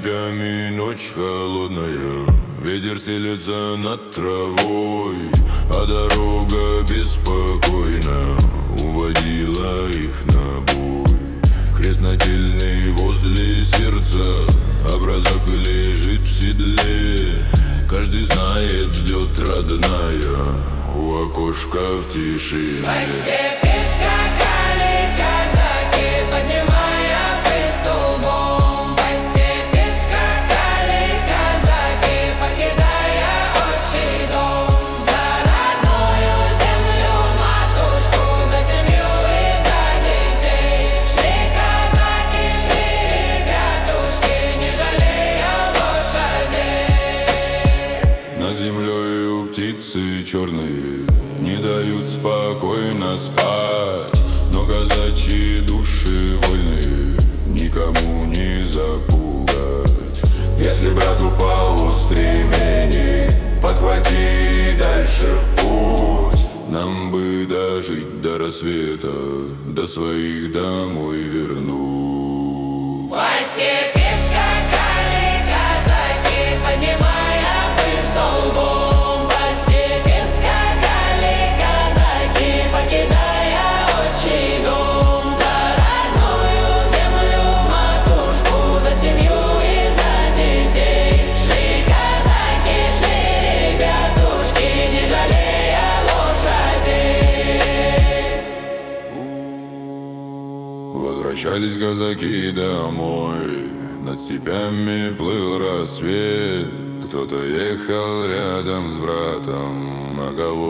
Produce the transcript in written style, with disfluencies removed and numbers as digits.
степями ночь холодная, ветер стелется над травой, а дорога беспокойно уводила их на бой. Крест нательный возле сердца, образок лежит в седле. Каждый знает, ждет родная у окошка в тишине. По степи скакали казаки, поднимая пыль столбом. По степи скакали казаки, покидая отчий дом. За родную землю, матушку, за семью и за детей. Шли казаки, шли ребятушки, не жалея лошадей. Над землею птицы черные не дают спокойно спать, но казачьи души вольные никому не запугать. Если брат упал у стремени, подхвати и дальше в путь. Нам бы дожить до рассвета, до своих домой вернуть. По степи скакали казаки, поднимая пыль столбом. По степи скакали казаки, покидая отчий дом. За родную землю, матушку, за семью и за детей. Шли казаки, шли ребятушки, не жалея лошадей. Возвращались казаки домой, над степями плыл рассвет. Кто-то ехал рядом с братом, а кого